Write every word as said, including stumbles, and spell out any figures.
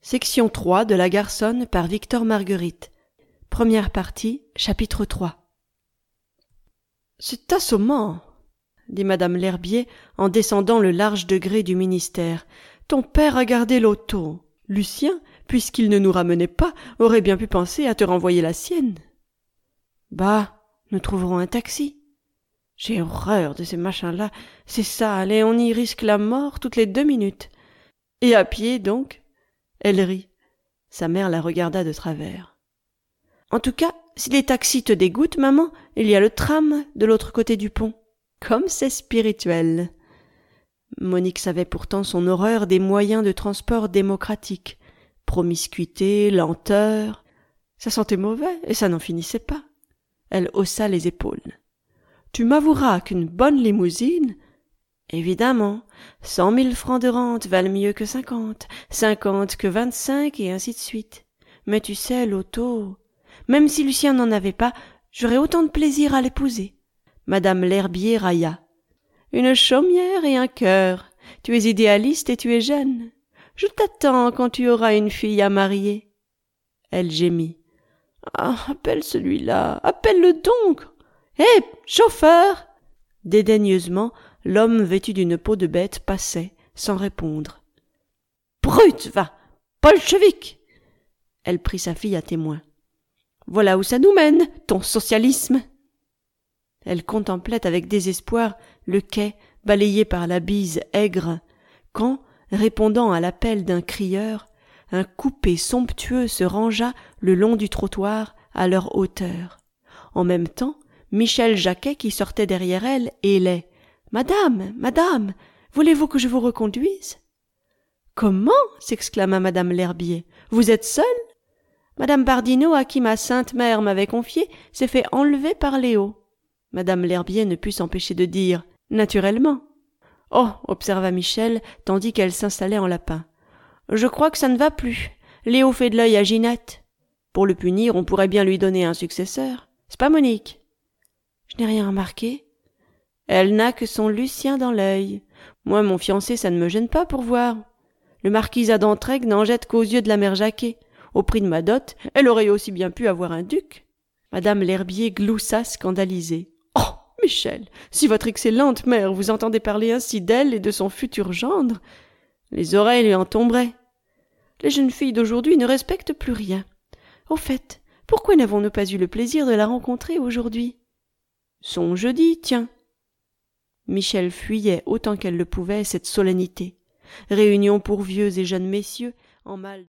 Section trois de La Garçonne par Victor Marguerite. Première partie, chapitre trois. C'est assommant, dit madame L'Herbier en descendant le large degré du ministère. Ton père a gardé l'auto. Lucien, puisqu'il ne nous ramenait pas, aurait bien pu penser à te renvoyer la sienne. Bah, nous trouverons un taxi. J'ai horreur de ces machins-là. C'est sale et on y risque la mort toutes les deux minutes. Et à pied, donc? Elle rit. Sa mère la regarda de travers. En tout cas, si les taxis te dégoûtent, maman, il y a le tram de l'autre côté du pont. Comme c'est spirituel. Monique savait pourtant son horreur des moyens de transport démocratiques. Promiscuité, lenteur. Ça sentait mauvais et ça n'en finissait pas. Elle haussa les épaules. Tu m'avoueras qu'une bonne limousine... Évidemment, cent mille francs de rente valent mieux que cinquante, cinquante que vingt-cinq et ainsi de suite. Mais tu sais, l'auto... Même si Lucien n'en avait pas, j'aurais autant de plaisir à l'épouser. Madame L'Herbier railla. Une chaumière et un cœur. Tu es idéaliste et tu es jeune. Je t'attends quand tu auras une fille à marier. Elle gémit. Ah, appelle celui-là, appelle-le donc. Hé, hey, chauffeur! Dédaigneusement, l'homme vêtu d'une peau de bête passait, sans répondre. Brute, va! Bolchevique! Elle prit sa fille à témoin. Voilà où ça nous mène, ton socialisme! Elle contemplait avec désespoir le quai balayé par la bise aigre, quand, répondant à l'appel d'un crieur, un coupé somptueux se rangea le long du trottoir à leur hauteur. En même temps, Michel Jacquet, qui sortait derrière elle, hélait. « Madame, madame, voulez-vous que je vous reconduise ?»« Comment ?» s'exclama madame L'Herbier. « Vous êtes seule ?»« Madame Bardinot, à qui ma sainte mère m'avait confiée, s'est fait enlever par Léo. » Madame L'Herbier ne put s'empêcher de dire « Naturellement. »« Oh !» observa Michel, tandis qu'elle s'installait en lapin. « Je crois que ça ne va plus. Léo fait de l'œil à Ginette. Pour le punir, on pourrait bien lui donner un successeur. C'est pas Monique ?»« Je n'ai rien remarqué. » Elle n'a que son Lucien dans l'œil. Moi, mon fiancé, ça ne me gêne pas pour voir. Le marquis d'Entraigues n'en jette qu'aux yeux de la mère Jacquet. Au prix de ma dot, elle aurait aussi bien pu avoir un duc. Madame L'Herbier gloussa scandalisée. « Oh, Michel, si votre excellente mère vous entendait parler ainsi d'elle et de son futur gendre, les oreilles lui en tomberaient. Les jeunes filles d'aujourd'hui ne respectent plus rien. Au fait, pourquoi n'avons-nous pas eu le plaisir de la rencontrer aujourd'hui ? Son jeudi, tiens. » Michel fuyait autant qu'elle le pouvait cette solennité. Réunion pour vieux et jeunes messieurs, en mal